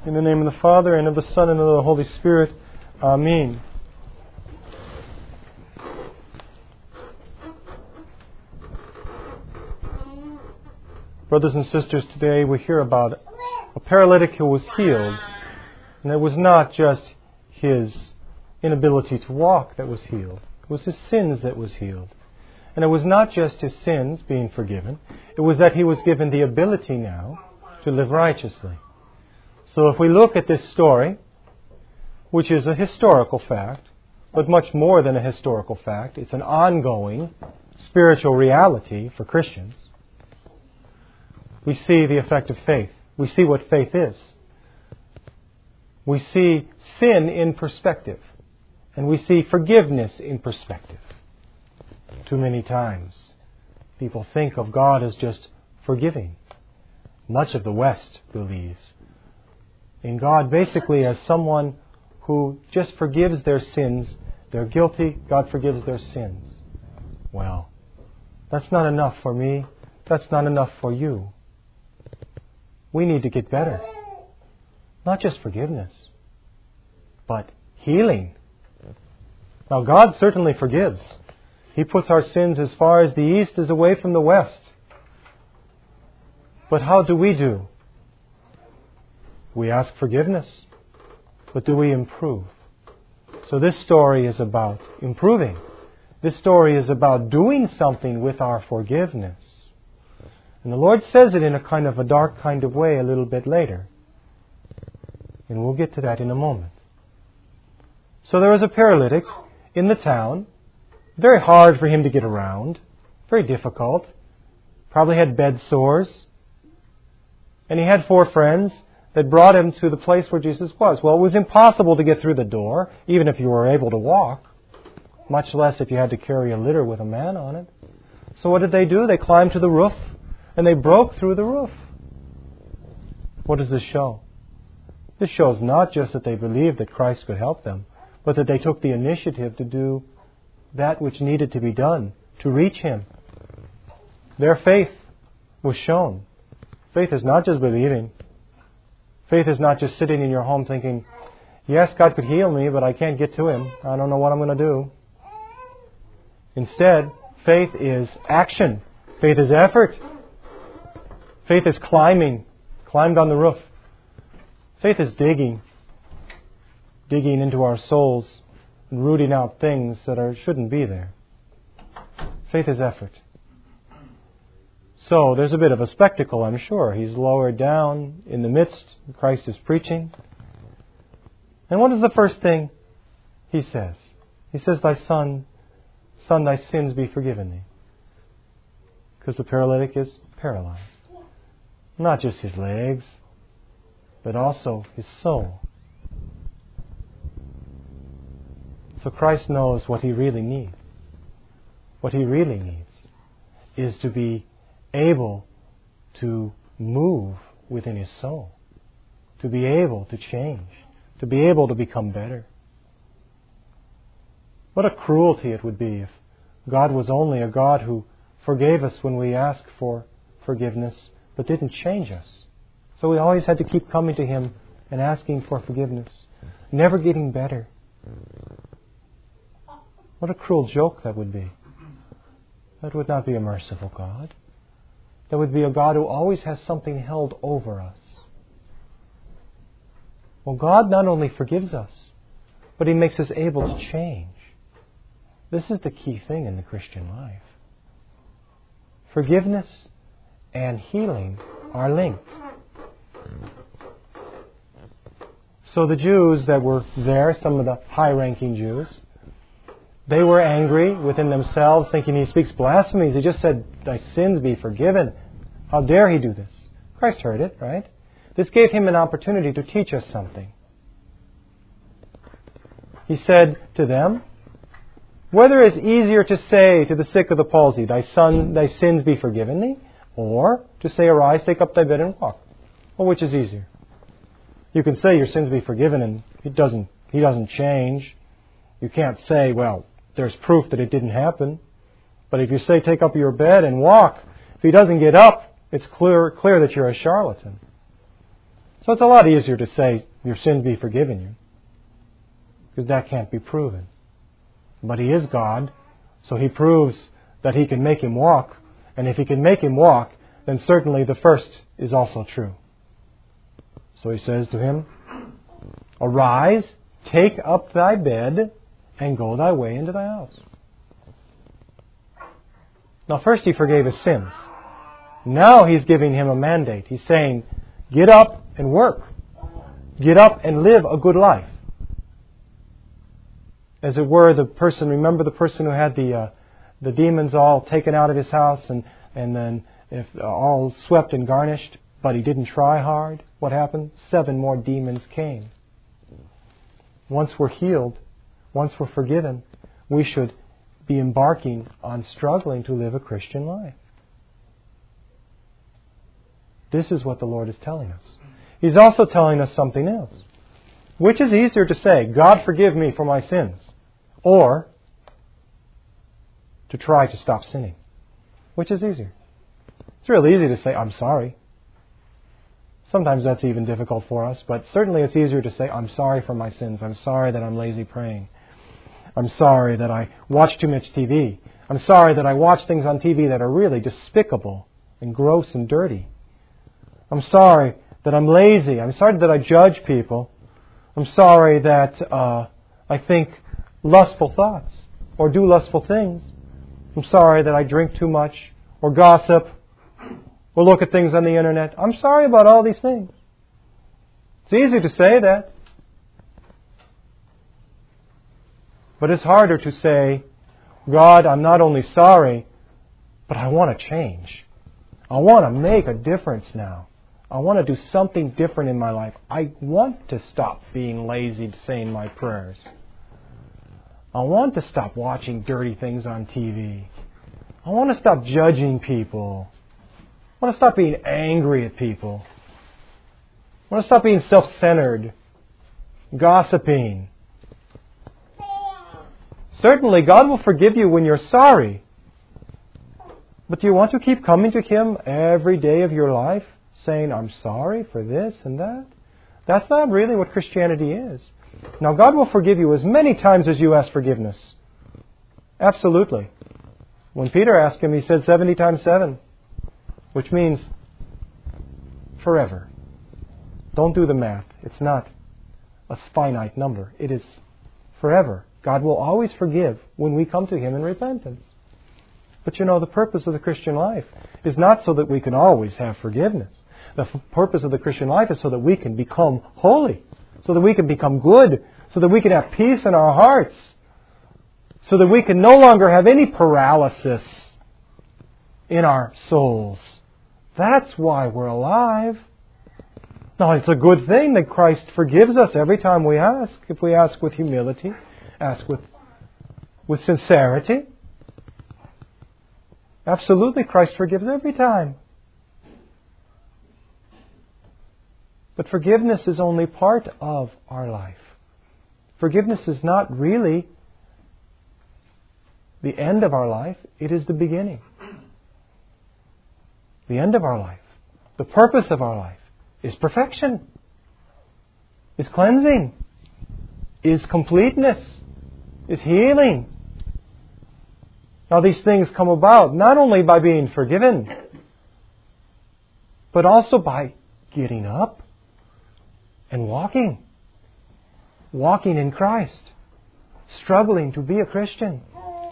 In the name of the Father, and of the Son, and of the Holy Spirit. Amen. Brothers and sisters, today we hear about a paralytic who was healed. And it was not just his inability to walk that was healed. It was his sins that was healed. And it was not just his sins being forgiven. It was that he was given the ability now to live righteously. So if we look at this story, which is a historical fact, but much more than a historical fact, it's an ongoing spiritual reality for Christians, we see the effect of faith. We see what faith is. We see sin in perspective. And we see forgiveness in perspective. Too many times, people think of God as just forgiving. Much of the West believes in God basically as someone who just forgives their sins. They're guilty, God forgives their sins. Well, that's not enough for me. That's not enough for you. We need to get better. Not just forgiveness, but healing. Now, God certainly forgives. He puts our sins as far as the east is away from the west. But how do we do? We ask forgiveness, but do we improve? So this story is about improving. This story is about doing something with our forgiveness. And the Lord says it in a kind of a dark kind of way a little bit later. And we'll get to that in a moment. So there was a paralytic in the town. Very hard for him to get around. Very difficult. Probably had bed sores. And he had 4 friends that brought him to the place where Jesus was. Well, it was impossible to get through the door, even if you were able to walk. Much less if you had to carry a litter with a man on it. So what did they do? They climbed to the roof. And they broke through the roof. What does this show? This shows not just that they believed that Christ could help them, but that they took the initiative to do that which needed to be done to reach Him. Their faith was shown. Faith is not just believing. Faith is not just sitting in your home thinking, yes, God could heal me, but I can't get to Him. I don't know what I'm going to do. Instead, faith is action. Faith is effort. Faith is climbing. Climbed on the roof. Faith is digging into our souls and rooting out things that shouldn't be there. Faith is effort. So there's a bit of a spectacle, I'm sure. He's lowered down in the midst. Christ is preaching. And what is the first thing He says? He says, thy son, thy sins be forgiven thee. Because the paralytic is paralyzed. Not just his legs, but also his soul. So Christ knows what he really needs. What he really needs is to be able to move within his soul, to be able to change, to be able to become better. What a cruelty it would be if God was only a God who forgave us when we asked for forgiveness, but didn't change us. So we always had to keep coming to Him and asking for forgiveness, never getting better. What a cruel joke that would be. That would not be a merciful God. That would be a God who always has something held over us. Well, God not only forgives us, but He makes us able to change. This is the key thing in the Christian life. Forgiveness and healing are linked. So the Jews that were there, some of the high-ranking Jews, they were angry within themselves, thinking He speaks blasphemies. He just said, thy sins be forgiven. How dare He do this? Christ heard it, right? This gave Him an opportunity to teach us something. He said to them, whether it's easier to say to the sick of the palsy, thy sins be forgiven thee, or to say, arise, take up thy bed and walk. Well, which is easier? You can say your sins be forgiven and He doesn't change. You can't say, well, there's proof that it didn't happen. But if you say, take up your bed and walk, if He doesn't get up, it's clear that you're a charlatan. So it's a lot easier to say your sins be forgiven you, because that can't be proven. But He is God, so He proves that He can make him walk. And if He can make him walk, then certainly the first is also true. So He says to him, "Arise, take up thy bed, and go thy way into thy house." Now first He forgave his sins. Now He's giving him a mandate. He's saying, get up and work. Get up and live a good life. As it were, remember the person who had the demons all taken out of his house and then all swept and garnished, but he didn't try hard? What happened? 7 more demons came. Once we're healed, once we're forgiven, we should be embarking on struggling to live a Christian life. This is what the Lord is telling us. He's also telling us something else. Which is easier to say, God forgive me for my sins, or to try to stop sinning? Which is easier? It's real easy to say, I'm sorry. Sometimes that's even difficult for us, but certainly it's easier to say, I'm sorry for my sins. I'm sorry that I'm lazy praying. I'm sorry that I watch too much TV. I'm sorry that I watch things on TV that are really despicable and gross and dirty. I'm sorry that I'm lazy. I'm sorry that I judge people. I'm sorry that I think lustful thoughts or do lustful things. I'm sorry that I drink too much or gossip or look at things on the internet. I'm sorry about all these things. It's easy to say that. But it's harder to say, God, I'm not only sorry, but I want to change. I want to make a difference now. I want to do something different in my life. I want to stop being lazy saying my prayers. I want to stop watching dirty things on TV. I want to stop judging people. I want to stop being angry at people. I want to stop being self-centered, gossiping. Certainly, God will forgive you when you're sorry. But do you want to keep coming to Him every day of your life, saying, I'm sorry for this and that? That's not really what Christianity is. Now, God will forgive you as many times as you ask forgiveness. Absolutely. When Peter asked Him, He said 70 times 7, which means forever. Don't do the math. It's not a finite number. It is forever. God will always forgive when we come to Him in repentance. But you know, the purpose of the Christian life is not so that we can always have forgiveness. The purpose of the Christian life is so that we can become holy, so that we can become good, so that we can have peace in our hearts, so that we can no longer have any paralysis in our souls. That's why we're alive. Now, it's a good thing that Christ forgives us every time we ask, if we ask with humility, ask with sincerity. Absolutely, Christ forgives every time. But forgiveness is only part of our life. Forgiveness is not really the end of our life. It is the beginning. The end of our life, the purpose of our life, is perfection, is cleansing, is completeness, is healing. Now these things come about not only by being forgiven, but also by getting up and walking in Christ, struggling to be a Christian.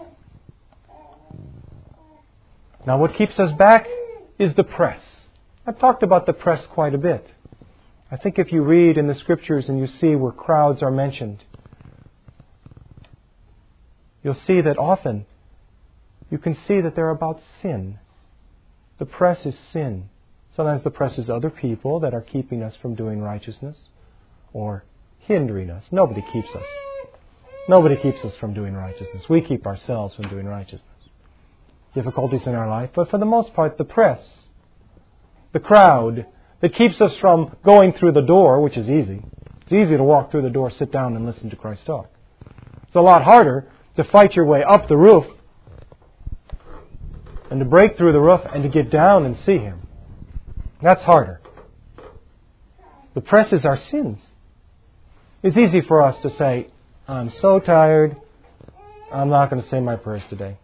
Now what keeps us back is the press. I've talked about the press quite a bit. I think if you read in the Scriptures and you see where crowds are mentioned, you'll see that often you can see that they're about sin. The press is sin. Sometimes the press is other people that are keeping us from doing righteousness or hindering us. Nobody keeps us. Nobody keeps us from doing righteousness. We keep ourselves from doing righteousness. Difficulties in our life, but for the most part, the press, the crowd that keeps us from going through the door, which is easy. It's easy to walk through the door, sit down, and listen to Christ talk. It's a lot harder to fight your way up the roof and to break through the roof and to get down and see Him. That's harder. The press is our sins. It's easy for us to say, I'm so tired, I'm not going to say my prayers today.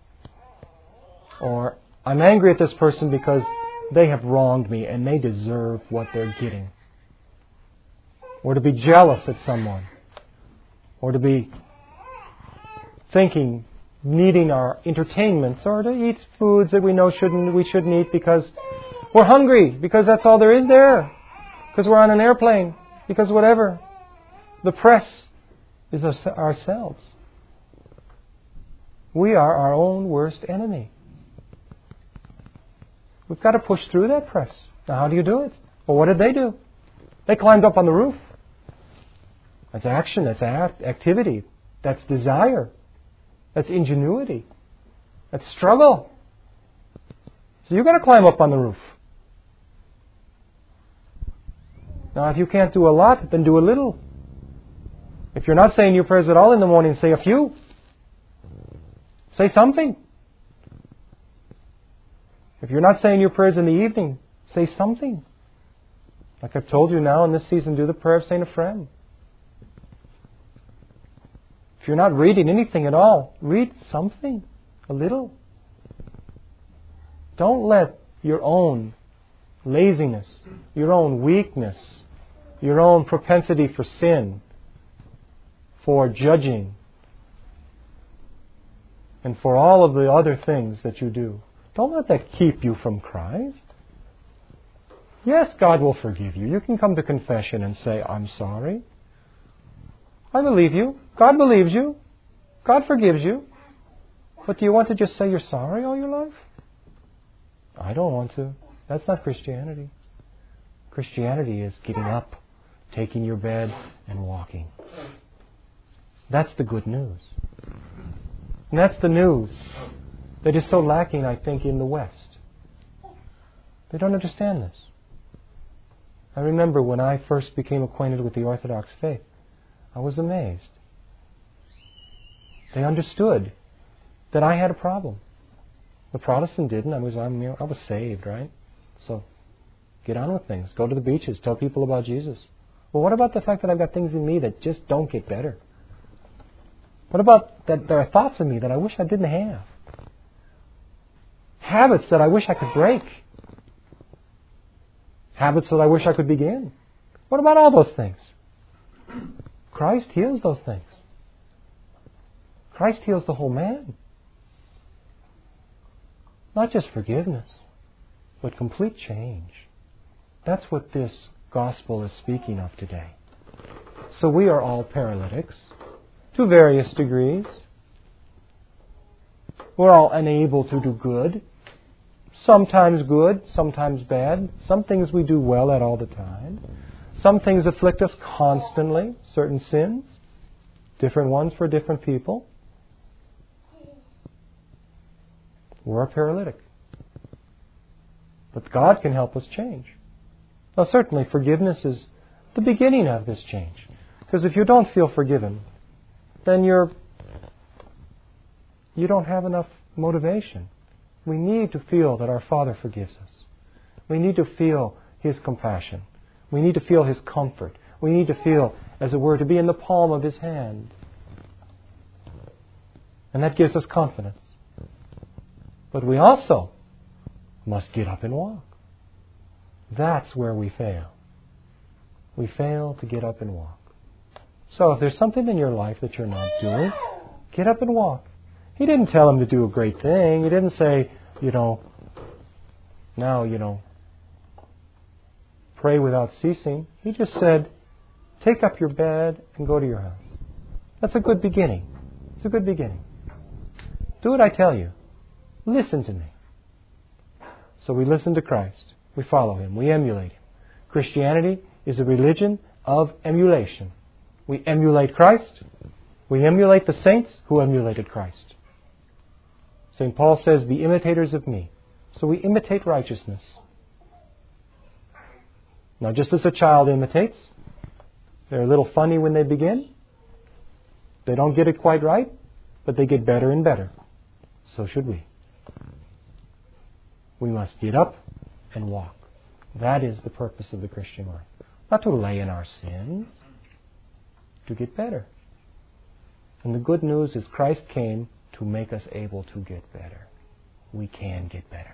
Or, I'm angry at this person because they have wronged me and they deserve what they're getting. Or to be jealous at someone. Or to be thinking, needing our entertainments, or to eat foods that we know we shouldn't eat because we're hungry, because that's all there is there, because we're on an airplane, because whatever. The press is ourselves. We are our own worst enemy. We've got to push through that press. Now, how do you do it? Well, what did they do? They climbed up on the roof. That's action, that's activity, that's desire, that's ingenuity, that's struggle. So you've got to climb up on the roof. Now, if you can't do a lot, then do a little. If you're not saying your prayers at all in the morning, say a few. Say something. If you're not saying your prayers in the evening, say something. Like I've told you now in this season, do the prayer of St. Ephrem. If you're not reading anything at all, read something, a little. Don't let your own laziness, your own weakness, your own propensity for sin, for judging, and for all of the other things that you do, don't let that keep you from Christ. Yes, God will forgive you. You can come to confession and say, I'm sorry. I believe you. God believes you. God forgives you. But do you want to just say you're sorry all your life? I don't want to. That's not Christianity. Christianity is getting up, taking your bed, and walking. That's the good news. And that's the news that is so lacking, I think, in the West. They don't understand this. I remember when I first became acquainted with the Orthodox faith, I was amazed. They understood that I had a problem. The Protestant didn't. I was saved, right? So, get on with things. Go to the beaches. Tell people about Jesus. Well, what about the fact that I've got things in me that just don't get better? What about that there are thoughts in me that I wish I didn't have? Habits that I wish I could break. Habits that I wish I could begin. What about all those things? Christ heals those things. Christ heals the whole man. Not just forgiveness, but complete change. That's what this gospel is speaking of today. So we are all paralytics to various degrees. We're all unable to do good. Sometimes good, sometimes bad. Some things we do well at all the time. Some things afflict us constantly, certain sins, different ones for different people. We're a paralytic. But God can help us change. Now certainly forgiveness is the beginning of this change. Because if you don't feel forgiven, then you don't have enough motivation. We need to feel that our Father forgives us. We need to feel His compassion. We need to feel His comfort. We need to feel, as it were, to be in the palm of His hand. And that gives us confidence. But we also must get up and walk. That's where we fail. We fail to get up and walk. So if there's something in your life that you're not doing, get up and walk. He didn't tell him to do a great thing. He didn't say, pray without ceasing. He just said, take up your bed and go to your house. That's a good beginning. It's a good beginning. Do what I tell you. Listen to me. So we listen to Christ. We follow Him. We emulate Him. Christianity is a religion of emulation. We emulate Christ. We emulate the saints who emulated Christ. St. Paul says, be imitators of me. So we imitate righteousness. Now, just as a child imitates, they're a little funny when they begin. They don't get it quite right, but they get better and better. So should we. We must get up and walk. That is the purpose of the Christian life. not to lay in our sins, to get better. And the good news is Christ came to make us able to get better. We can get better.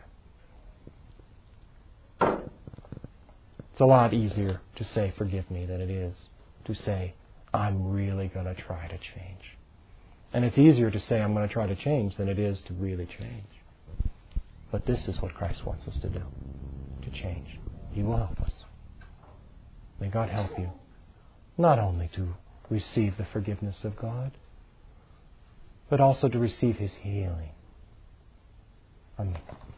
It's a lot easier to say, forgive me, than it is to say, I'm really going to try to change. And it's easier to say, I'm going to try to change, than it is to really change. But this is what Christ wants us to do, to change. He will help us. May God help you, not only to receive the forgiveness of God, but also to receive His healing. Amen.